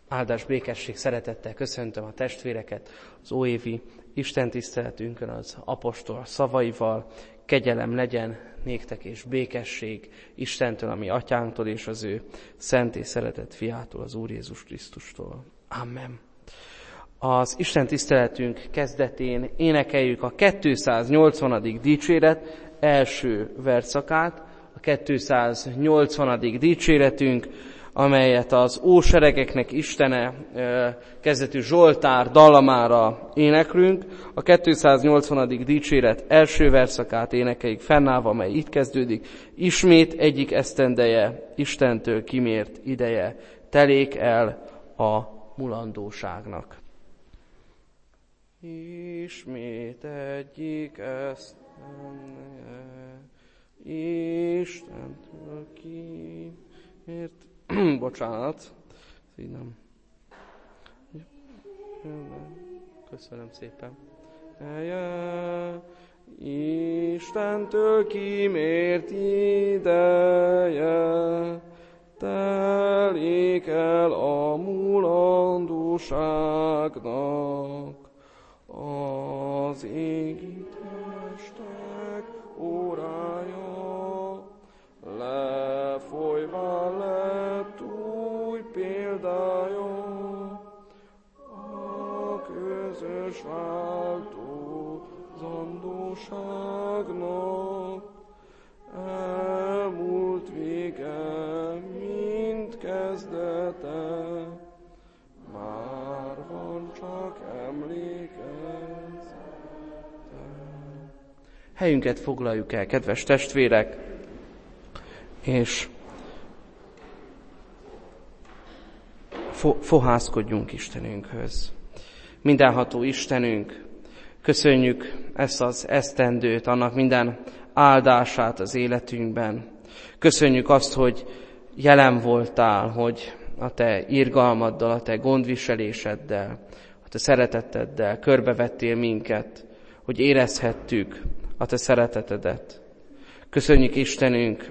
Áldás, békesség, szeretettel köszöntöm a testvéreket az óévi istentiszteletünkön az apostol szavaival. Kegyelem legyen néktek és békesség Istentől, a mi atyánktól és az ő szent és szeretett fiától, az Úr Jézus Krisztustól. Amen. Az istentiszteletünk kezdetén énekeljük a 280. dicséret első verszakát, a 280. dicséretünk, amelyet az Óseregeknek Istene kezdetű Zsoltár dallamára éneklünk. A 280. dicséret első verszakát énekeljük fennállva, amely itt kezdődik. Ismét egyik esztendeje, Istentől kimért ideje, telék el a mulandóságnak. Ismét egyik esztendeje, Istentől kimért. Bocsánat, így nem. Köszönöm szépen. Istentől kimért ideje, telik el a mulandóságnak, az égi testek órája, lefolyva lett új példája, a közös változandóságnak, elmúlt vége, mint kezdete, már van csak emlékezete. Helyünket foglaljuk el, kedves testvérek, és fohászkodjunk Istenünkhöz. Mindenható Istenünk, köszönjük ezt az esztendőt, annak minden áldását az életünkben. Köszönjük azt, hogy jelen voltál, hogy a te irgalmaddal, a te gondviseléseddel, a te szereteteddel körbevettél minket, hogy érezhettük a te szeretetedet. Köszönjük Istenünk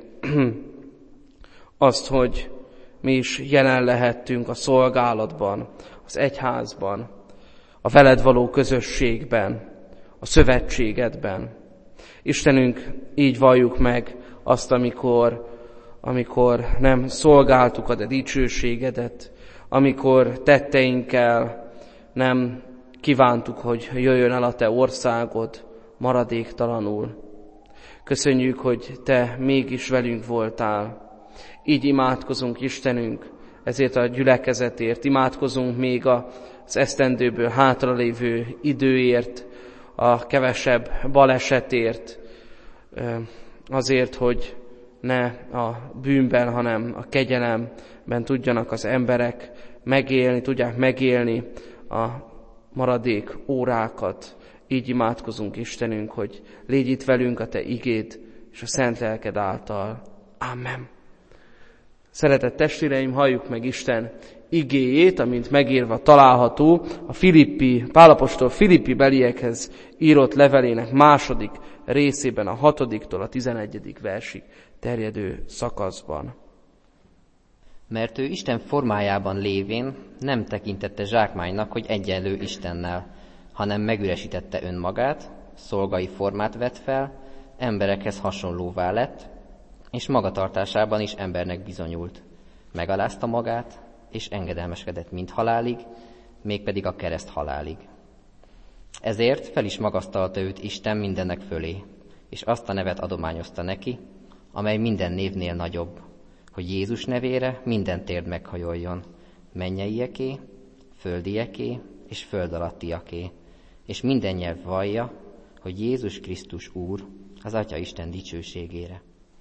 azt, hogy mi is jelen lehettünk a szolgálatban, az egyházban, a veled való közösségben, a szövetségedben. Istenünk, így valljuk meg azt, amikor nem szolgáltuk a te dicsőségedet, amikor tetteinkkel nem kívántuk, hogy jöjjön el a te országod maradéktalanul. Köszönjük, hogy te mégis velünk voltál. Így imádkozunk Istenünk, ezért a gyülekezetért, imádkozunk még az esztendőből hátralévő időért, a kevesebb balesetért, azért, hogy ne a bűnben, hanem a kegyelemben tudjanak az emberek tudják megélni a maradék órákat. Így imádkozunk Istenünk, hogy légy itt velünk a te igéd és a szent lelked által. Amen. Szeretett testvéreim, halljuk meg Isten igéjét, amint megírva található a Pál apostol Filippi beliekhez írott levelének második részében, a 6-tól a 11. versig terjedő szakaszban. Mert ő Isten formájában lévén nem tekintette zsákmánynak, hogy egyenlő Istennel, hanem megüresítette önmagát, szolgai formát vett fel, emberekhez hasonlóvá lett, és magatartásában is embernek bizonyult. Megalázta magát, és engedelmeskedett mind halálig, mégpedig a kereszt halálig. Ezért fel is magasztalta őt Isten mindennek fölé, és azt a nevet adományozta neki, amely minden névnél nagyobb, hogy Jézus nevére minden térd meghajoljon, mennyieké, földieké és föld alattiaké, és minden nyelv vallja, hogy Jézus Krisztus Úr, az Atya Isten dicsőségére.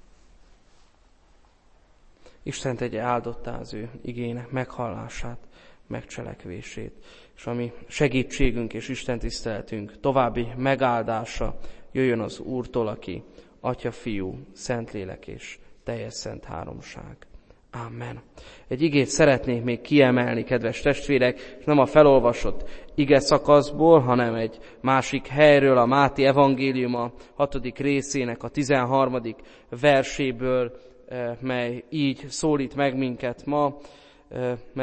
Isten tegye áldottá az ő igének meghallását, megcselekvését, és ami segítségünk és Isten tiszteletünk további megáldása jöjjön az Úrtól, aki Atya, Fiú, Szentlélek és teljes szent háromság. Amen. Egy igét szeretnék még kiemelni, kedves testvérek, és nem a felolvasott ige szakaszból, hanem egy másik helyről, a Máté evangélium a 6. részének a 13. verséből, mely így szólít meg minket ma, mert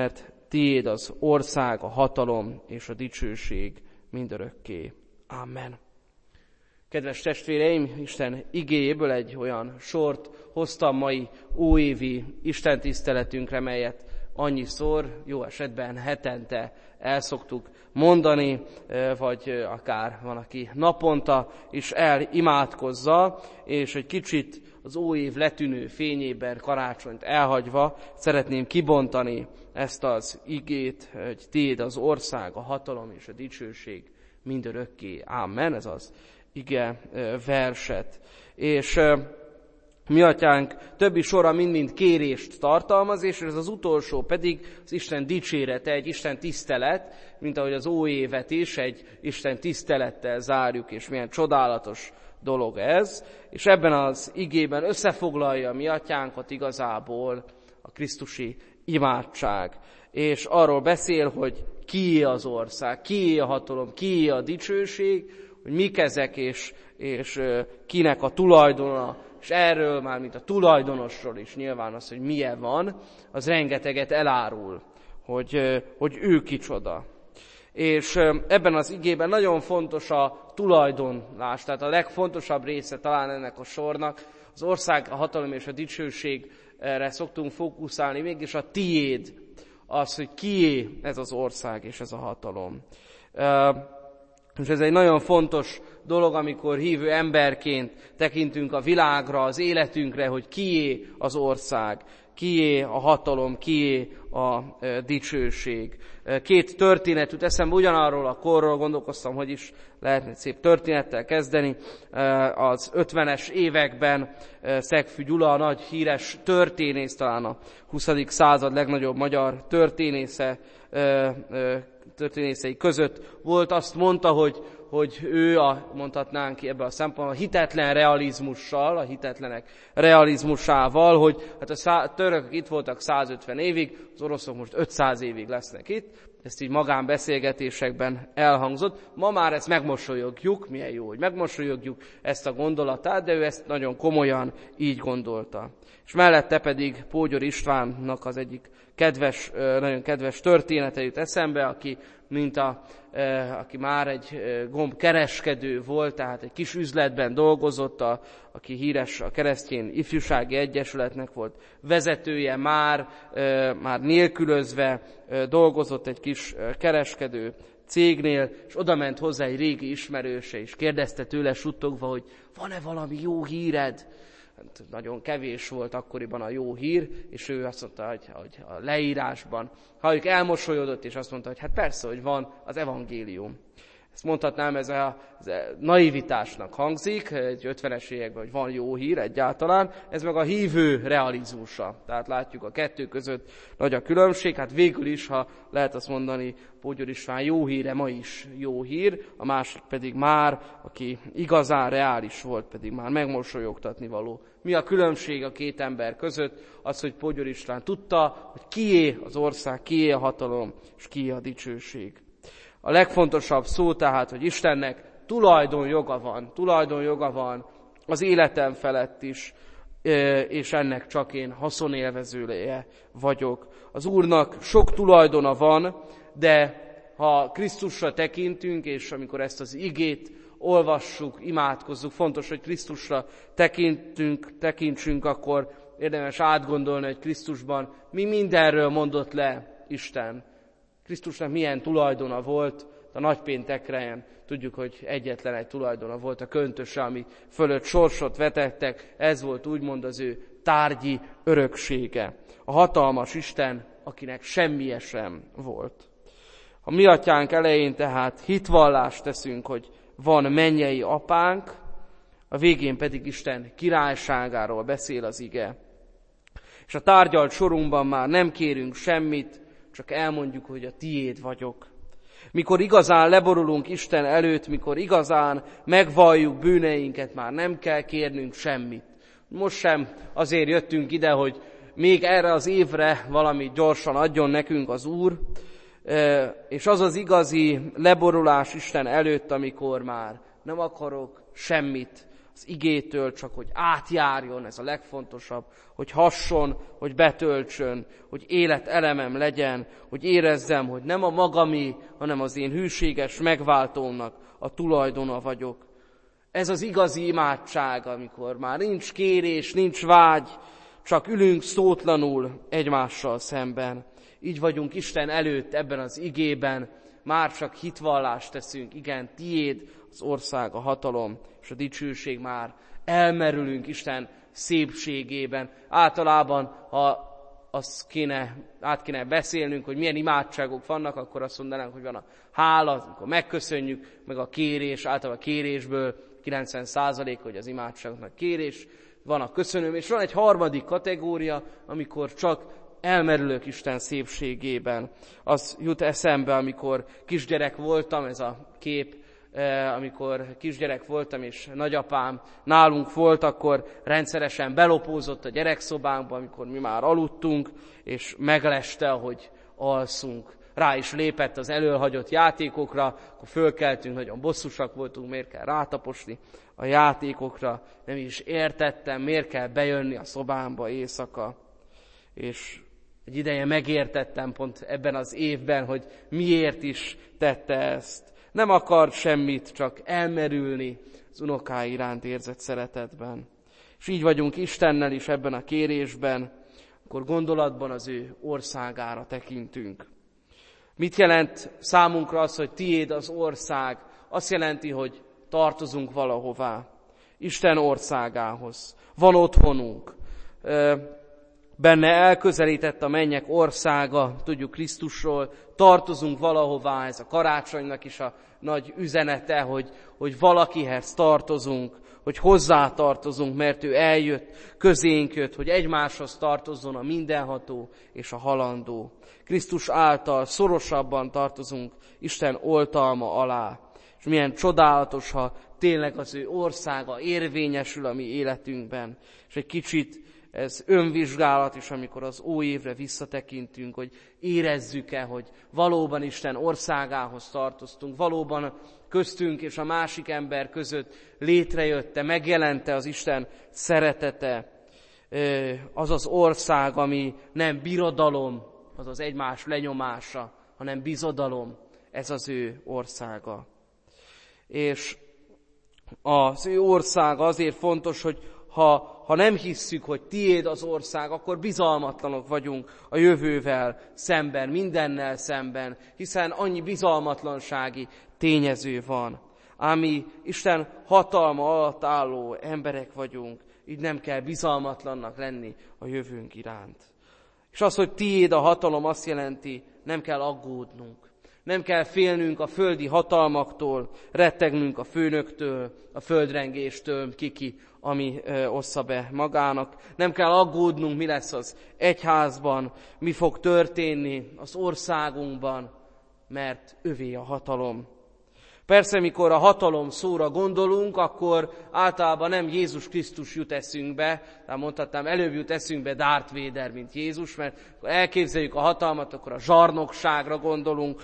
tiéd az ország, a hatalom és a dicsőség mindörökké. Amen. Kedves testvéreim, Isten igéjéből egy olyan sort hoztam mai óévi istentiszteletünkre, melyet annyiszor, jó esetben hetente el szoktuk mondani, vagy akár van, aki naponta is elimádkozza, és egy kicsit az óév letűnő fényében, karácsonyt elhagyva szeretném kibontani ezt az igét, hogy tiéd az ország, a hatalom és a dicsőség mindörökké. Amen, ez az ige verset. És mi atyánk többi sora mind-mind kérést tartalmaz, és ez az utolsó pedig az Isten dicsérete, egy Isten tisztelet, mint ahogy az óévet is egy Isten tisztelettel zárjuk, és milyen csodálatos dolog ez. És ebben az igében összefoglalja mi atyánkat igazából a krisztusi imádság. És arról beszél, hogy kié az ország, kié a hatalom, kié a dicsőség, hogy mik ezek, és kinek a tulajdona, és erről már, mint a tulajdonosról is nyilván az, hogy milyen van, az rengeteget elárul, hogy ő kicsoda. És ebben az igében nagyon fontos a tulajdonlás, tehát a legfontosabb része talán ennek a sornak, az ország, a hatalom és a dicsőségre szoktunk fókuszálni, mégis a tiéd, az, hogy kié ez az ország és ez a hatalom. És ez egy nagyon fontos dolog, amikor hívő emberként tekintünk a világra, az életünkre, hogy kié az ország, kié a hatalom, kié a dicsőség. Két történet jut eszembe, ugyanarról a korról gondolkoztam, hogy is lehetne egy szép történettel kezdeni. Az 50-es években Szegfű Gyula, a nagy híres történész, talán a 20. század legnagyobb magyar történészei között volt, azt mondta, hogy ő mondhatnánk ebben a szempontból, a hitetlen realizmussal, a hitetlenek realizmusával, hogy hát a törökök itt voltak 150 évig, az oroszok most 500 évig lesznek itt. Ezt így magánbeszélgetésekben elhangzott. Ma már ezt megmosolyogjuk, milyen jó, hogy megmosolyogjuk ezt a gondolatát, de ő ezt nagyon komolyan így gondolta. És mellette pedig Pógyor Istvánnak az egyik nagyon kedves története jut eszembe, aki már egy gombkereskedő volt, tehát egy kis üzletben dolgozott, aki híres, a Keresztény Ifjúsági Egyesületnek volt vezetője, már nélkülözve dolgozott egy kis kereskedő cégnél, és oda ment hozzá egy régi ismerőse, és kérdezte tőle suttogva, hogy van-e valami jó híred? Hát nagyon kevés volt akkoriban a jó hír, és ő azt mondta, hogy a leírásban halljuk, elmosolyodott, és azt mondta, hogy hát persze, hogy van az evangélium. Ezt mondhatnám, ez a naivitásnak hangzik, egy 50-es években, hogy van jó hír egyáltalán, ez meg a hívő realizmusa. Tehát látjuk, a kettő között nagy a különbség, hát végül is, ha lehet azt mondani, Pógyor István jó híre ma is jó hír, a másik pedig már, aki igazán reális volt, pedig már megmosolyogtatni való. Mi a különbség a két ember között? Az, hogy Pógyor István tudta, hogy kié az ország, kié a hatalom, és kié a dicsőség. A legfontosabb szó tehát, hogy Istennek tulajdonjoga van az életem felett is, és ennek csak én haszonélvezője vagyok. Az Úrnak sok tulajdona van, de ha Krisztusra tekintünk, és amikor ezt az igét olvassuk, imádkozzuk, fontos, hogy Krisztusra tekintsünk, akkor érdemes átgondolni, hogy Krisztusban mi mindenről mondott le Isten. Krisztusnak milyen tulajdona volt, a nagypéntekre tudjuk, hogy egyetlen egy tulajdona volt, a köntöse, ami fölött sorsot vetettek, ez volt úgymond az ő tárgyi öröksége. A hatalmas Isten, akinek semmije sem volt. A mi atyánk elején tehát hitvallást teszünk, hogy van mennyei apánk, a végén pedig Isten királyságáról beszél az ige. És a tárgyalt sorunkban már nem kérünk semmit, csak elmondjuk, hogy a tiéd vagyok. Mikor igazán leborulunk Isten előtt, mikor igazán megvalljuk bűneinket, már nem kell kérnünk semmit. Most sem azért jöttünk ide, hogy még erre az évre valamit gyorsan adjon nekünk az Úr, és az az igazi leborulás Isten előtt, amikor már nem akarok semmit az igétől, csak hogy átjárjon, ez a legfontosabb, hogy hasson, hogy betöltsön, hogy életelemem legyen, hogy érezzem, hogy nem a magamé, hanem az én hűséges megváltómnak a tulajdona vagyok. Ez az igazi imádság, amikor már nincs kérés, nincs vágy, csak ülünk szótlanul egymással szemben. Így vagyunk Isten előtt ebben az igében, már csak hitvallást teszünk, igen, tiéd az ország, a hatalom és a dicsőség, már elmerülünk Isten szépségében. Általában, ha át kéne beszélnünk, hogy milyen imádságok vannak, akkor azt mondanánk, hogy van a hála, amikor megköszönjük, meg a kérés, általában a kérésből 90% hogy az imádságnak kérés, van a köszönöm, és van egy harmadik kategória, amikor csak elmerülök Isten szépségében. Az jut eszembe, amikor kisgyerek voltam, ez a kép, amikor kisgyerek voltam, és nagyapám nálunk volt, akkor rendszeresen belopózott a gyerekszobánkba, amikor mi már aludtunk, és megleste, hogy alszunk. Rá is lépett az elölhagyott játékokra, akkor fölkeltünk, nagyon bosszusak voltunk, miért kell rátaposni a játékokra, nem is értettem, miért kell bejönni a szobámba éjszaka. És egy ideje megértettem pont ebben az évben, hogy miért is tette ezt. Nem akart semmit, csak elmerülni az unokái iránt érzett szeretetben. És így vagyunk Istennel is ebben a kérésben, akkor gondolatban az ő országára tekintünk. Mit jelent számunkra az, hogy tiéd az ország? Azt jelenti, hogy tartozunk valahová, Isten országához. Van otthonunk. Benne elközelített a mennyek országa, tudjuk Krisztusról, tartozunk valahová, ez a karácsonynak is a nagy üzenete, hogy valakihez tartozunk, hogy hozzá tartozunk, mert ő eljött, közénk jött, hogy egymáshoz tartozzon a mindenható és a halandó. Krisztus által szorosabban tartozunk Isten oltalma alá. És milyen csodálatos, ha tényleg az ő országa érvényesül a mi életünkben. És egy kicsit ez önvizsgálat is, amikor az óévre visszatekintünk, hogy érezzük-e, hogy valóban Isten országához tartoztunk, valóban köztünk és a másik ember között létrejött-e, megjelente az Isten szeretete, az az ország, ami nem birodalom, az az egymás lenyomása, hanem bizodalom, ez az ő országa. És az ő országa azért fontos, hogy ha nem hisszük, hogy tiéd az ország, akkor bizalmatlanok vagyunk a jövővel szemben, mindennel szemben, hiszen annyi bizalmatlansági tényező van. Ám mi Isten hatalma alatt álló emberek vagyunk, így nem kell bizalmatlannak lenni a jövőnk iránt. És az, hogy tiéd a hatalom, azt jelenti, nem kell aggódnunk. Nem kell félnünk a földi hatalmaktól, rettegnünk a főnöktől, a földrengéstől, ki, ami ossza be magának. Nem kell aggódnunk, mi lesz az egyházban, mi fog történni az országunkban, mert övé a hatalom. Persze, mikor a hatalom szóra gondolunk, akkor általában nem Jézus Krisztus jut eszünkbe, tehát mondhatnám, előbb jut eszünkbe Darth Vader, mint Jézus, mert elképzeljük a hatalmat, akkor a zsarnokságra gondolunk,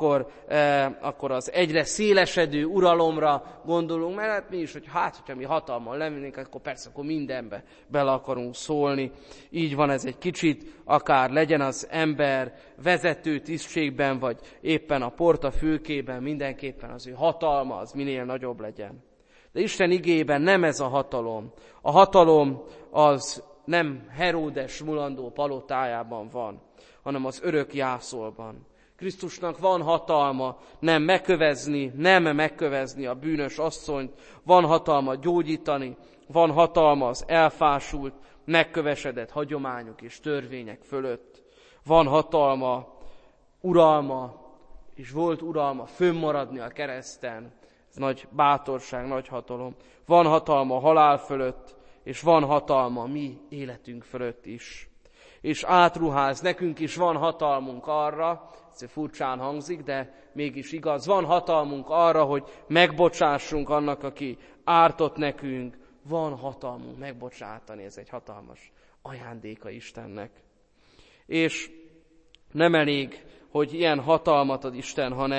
akkor az egyre szélesedő uralomra gondolunk, mert hát mi is, hogyha mi hatalmon lennénk, akkor persze, akkor mindenbe bele akarunk szólni. Így van ez egy kicsit, akár legyen az ember vezető tisztségben, vagy éppen a porta fülkében, mindenképpen az ő hatalma az minél nagyobb legyen. De Isten igében nem ez a hatalom. A hatalom az nem Heródes mulandó palotájában van, hanem az örök jászolban. Krisztusnak van hatalma nem megkövezni a bűnös asszonyt, van hatalma gyógyítani, van hatalma az elfásult, megkövesedett hagyományok és törvények fölött. Van hatalma, uralma, és volt uralma fönnmaradni a kereszten. Ez nagy bátorság, nagy hatalom. Van hatalma a halál fölött, és van hatalma mi életünk fölött is. És átruház, nekünk is van hatalmunk arra, ez furcsán hangzik, de mégis igaz, van hatalmunk arra, hogy megbocsássunk annak, aki ártott nekünk. Van hatalmunk megbocsátani, ez egy hatalmas ajándéka Istennek. És nem elég, hogy ilyen hatalmat ad Isten,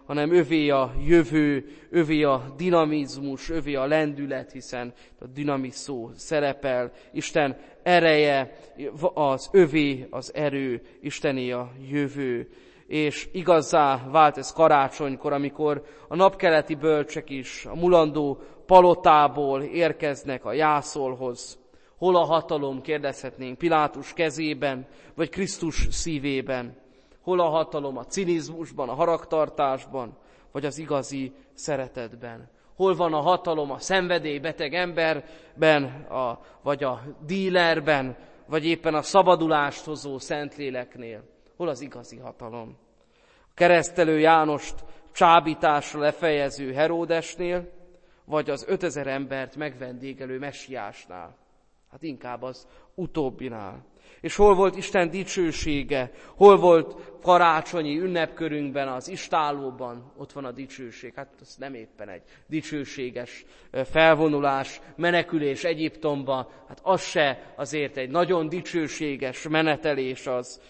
hanem övé a jövő, övé a dinamizmus, övé a lendület, hiszen a dinamis szó szerepel. Isten ereje, az övé az erő, Istené a jövő. És igazzá vált ez karácsonykor, amikor a napkeleti bölcsek is a mulandó palotából érkeznek a jászolhoz. Hol a hatalom, kérdezhetnénk, Pilátus kezében, vagy Krisztus szívében? Hol a hatalom, a cinizmusban, a haragtartásban, vagy az igazi szeretetben? Hol van a hatalom a szenvedélybeteg emberben, vagy a dílerben, vagy éppen a szabadulást hozó Szentléleknél? Hol az igazi hatalom? A keresztelő Jánost csábításra lefejező Heródesnél, vagy az 5000 embert megvendégelő Messiásnál? Hát inkább az utóbbinál. És hol volt Isten dicsősége? Hol volt karácsonyi ünnepkörünkben, az istállóban? Ott van a dicsőség. Hát ez nem éppen egy dicsőséges felvonulás, menekülés Egyiptomba. Hát az se azért egy nagyon dicsőséges menetelés az,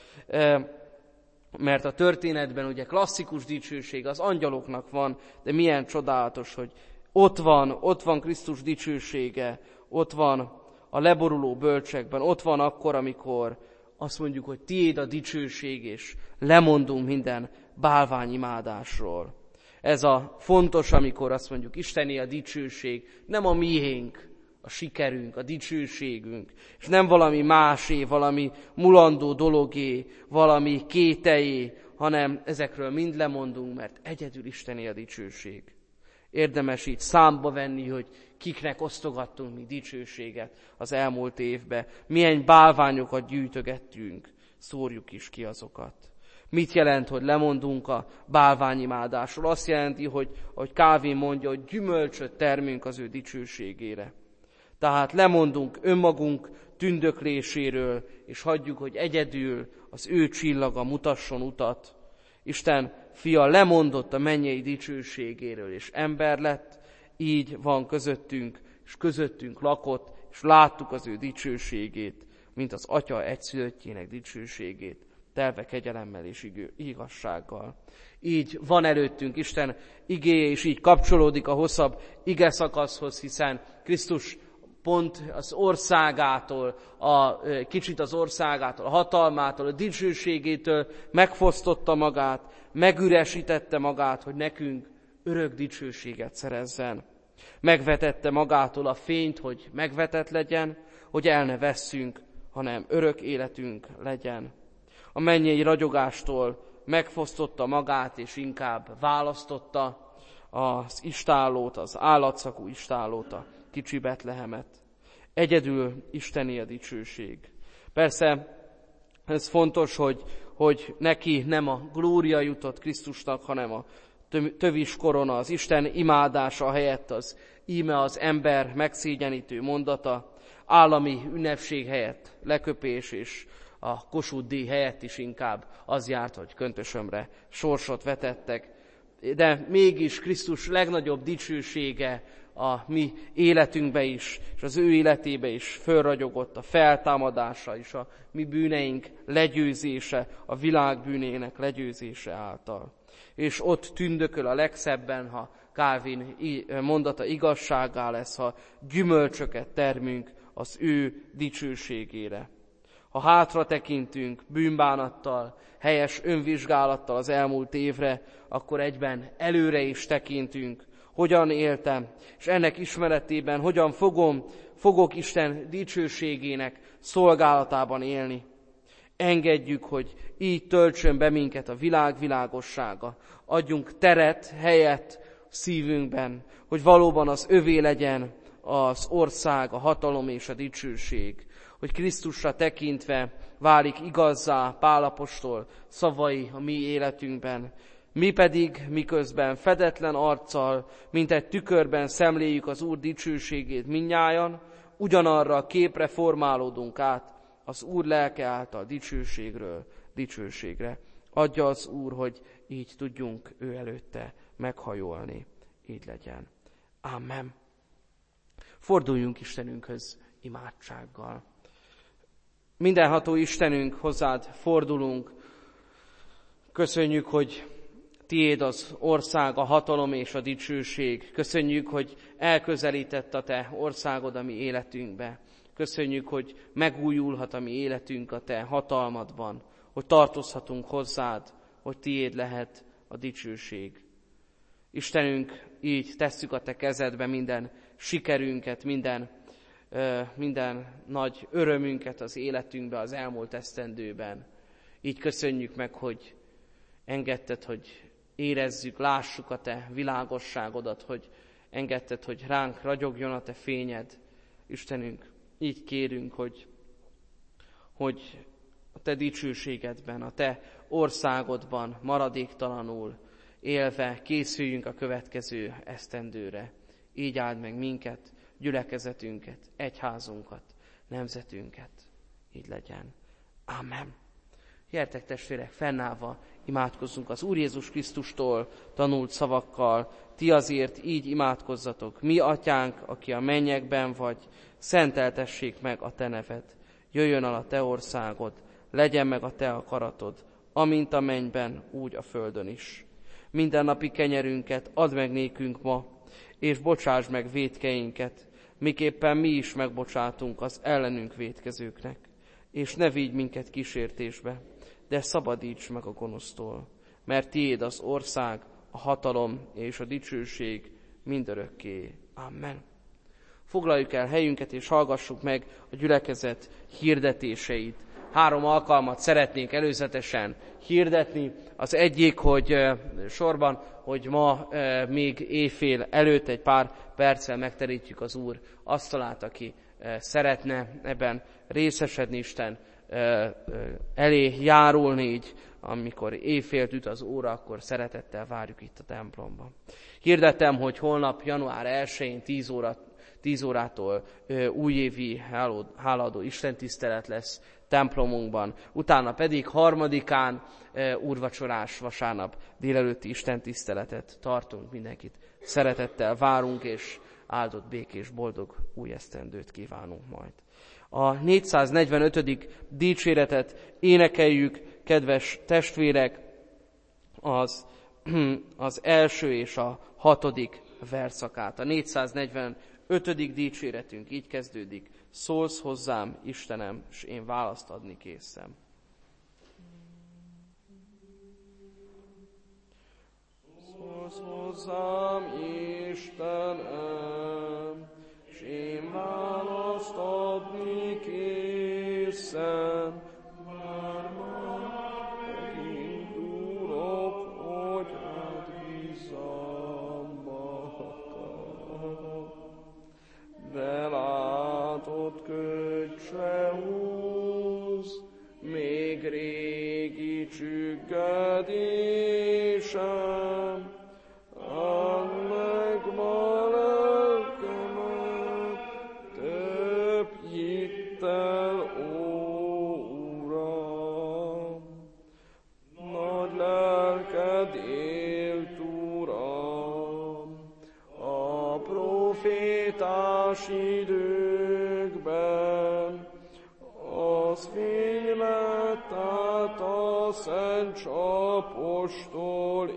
mert a történetben ugye klasszikus dicsőség az angyaloknak van, de milyen csodálatos, hogy ott van Krisztus dicsősége, ott van a leboruló bölcsekben, ott van akkor, amikor azt mondjuk, hogy tiéd a dicsőség, és lemondunk minden bálványimádásról. Ez a fontos, amikor azt mondjuk, Istené a dicsőség, nem a miénk, a sikerünk, a dicsőségünk, és nem valami másé, valami mulandó dologé, valami kételyé, hanem ezekről mind lemondunk, mert egyedül Istené a dicsőség. Érdemes így számba venni, hogy kiknek osztogattunk mi dicsőséget az elmúlt évben, milyen bálványokat gyűjtögettünk, szórjuk is ki azokat. Mit jelent, hogy lemondunk a bálványimádásról? Azt jelenti, hogy ahogy Calvin mondja, hogy gyümölcsöt termünk az ő dicsőségére. Tehát lemondunk önmagunk tündökléséről, és hagyjuk, hogy egyedül az ő csillaga mutasson utat. Isten fia lemondott a mennyei dicsőségéről, és ember lett, így van közöttünk, és közöttünk lakott, és láttuk az ő dicsőségét, mint az Atya egyszülöttjének dicsőségét, telve kegyelemmel és igazsággal. Így van előttünk Isten igéje, és így kapcsolódik a hosszabb ige szakaszhoz, hiszen Krisztus pont az országától, kicsit az országától, a hatalmától, a dicsőségétől megfosztotta magát, megüresítette magát, hogy nekünk örök dicsőséget szerezzen. Megvetette magától a fényt, hogy megvetett legyen, hogy el ne vesszünk, hanem örök életünk legyen. A mennyei ragyogástól megfosztotta magát, és inkább választotta az istállót, az állatszakú istállót, a kicsi Betlehemet. Egyedül Istené a dicsőség. Persze ez fontos, hogy neki nem a glória jutott Krisztusnak, hanem a tövis korona, az Isten imádása helyett az íme az ember megszégyenítő mondata, állami ünnepség helyett leköpés, és a Kossuth díj helyett is inkább az járt, hogy köntösömre sorsot vetettek. De mégis Krisztus legnagyobb dicsősége a mi életünkbe is, és az ő életébe is fölragyogott a feltámadása és a mi bűneink legyőzése, a világ bűnének legyőzése által. És ott tündököl a legszebben, ha Calvin mondata igazságá lesz, ha gyümölcsöket termünk az ő dicsőségére. Ha hátra tekintünk bűnbánattal, helyes önvizsgálattal az elmúlt évre, akkor egyben előre is tekintünk, hogyan éltem, és ennek ismeretében hogyan fogok Isten dicsőségének szolgálatában élni. Engedjük, hogy így töltsön be minket a világ világossága. Adjunk teret, helyet szívünkben, hogy valóban az övé legyen az ország, a hatalom és a dicsőség. Hogy Krisztusra tekintve válik igazzá Pál apostol szavai a mi életünkben. Mi pedig miközben fedetlen arccal, mint egy tükörben szemléljük az Úr dicsőségét mindnyájan, ugyanarra a képre formálódunk át az Úr lelke által dicsőségről dicsőségre. Adja az Úr, hogy így tudjunk ő előtte meghajolni. Így legyen. Amen. Forduljunk Istenünkhöz imádsággal. Mindenható Istenünk, hozzád fordulunk. Köszönjük, hogy Tiéd az ország, a hatalom és a dicsőség. Köszönjük, hogy elközelített a Te országod a mi életünkbe. Köszönjük, hogy megújulhat a mi életünk a Te hatalmadban, hogy tartozhatunk hozzád, hogy Tiéd lehet a dicsőség. Istenünk, így tesszük a Te kezedbe minden sikerünket, minden nagy örömünket az életünkbe, az elmúlt esztendőben. Így köszönjük meg, hogy engedted, hogy érezzük, lássuk a Te világosságodat, hogy engedted, hogy ránk ragyogjon a Te fényed. Istenünk, így kérünk, hogy a Te dicsőségedben, a Te országodban maradéktalanul élve készüljünk a következő esztendőre. Így áld meg minket, gyülekezetünket, egyházunkat, nemzetünket. Így legyen. Amen. Gyertek testvérek, fennállva imádkozzunk az Úr Jézus Krisztustól tanult szavakkal. Ti azért így imádkozzatok. Mi, Atyánk, aki a mennyekben vagy, szenteltessék meg a Te neved. Jöjjön el a Te országod, legyen meg a Te akaratod, amint a mennyben, úgy a földön is. Mindennapi kenyerünket add meg nékünk ma, és bocsáss meg vétkeinket, miképpen mi is megbocsátunk az ellenünk vétkezőknek. És ne vigy minket kísértésbe, de szabadíts meg a gonosztól, mert Tiéd az ország, a hatalom és a dicsőség mindörökké. Amen. Foglaljuk el helyünket, és hallgassuk meg a gyülekezet hirdetéseit. 3 alkalmat szeretnénk előzetesen hirdetni. Az egyik, hogy ma még éjfél előtt egy pár perccel megterítjük az Úr asztalát, aki szeretne ebben részesedni, Isten elé járulni, így amikor éjfélt üt az óra, akkor szeretettel várjuk itt a templomban. Hirdettem, hogy holnap január 1-én 10 órától újévi hálaadó istentisztelet lesz templomunkban. Utána pedig 3-án úrvacsorás vasárnap délelőtti istentiszteletet tartunk. Mindenkit szeretettel várunk, és áldott, békés, boldog új esztendőt kívánunk majd. A 445. dicséretet énekeljük, kedves testvérek, az első és a 6. verszakát. A 445. dicséretünk így kezdődik. Szólsz hozzám, Istenem, s én választ adni készem. Szólsz hozzám, Istenem, s én választ adni készem. Már megindulok, hogy bízzam magam. De látod, köcsre húz, még régi csüggedésem. Add meg ma lelkemet, több hittel, ó Uram. Nagy lelked élt, Uram, a profétás időkben, az fény lett át a szent apostol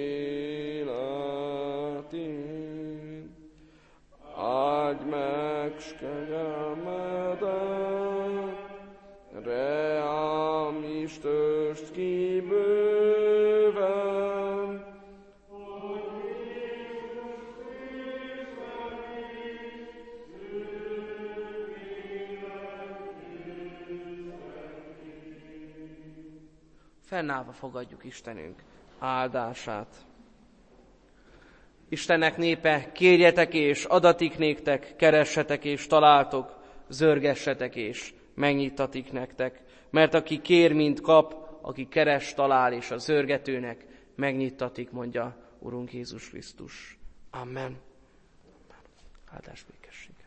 életén. Áldj meg s kegyelmedet, reám is töst ki bőven. Fennállva fogadjuk Istenünk áldását. Istennek népe, kérjetek és adatik néktek, keressetek és találtok, zörgessetek és megnyitatik nektek. Mert aki kér, mind kap, aki keres, talál, és a zörgetőnek megnyittatik, mondja Urunk Jézus Krisztus. Amen. Áldás békesség.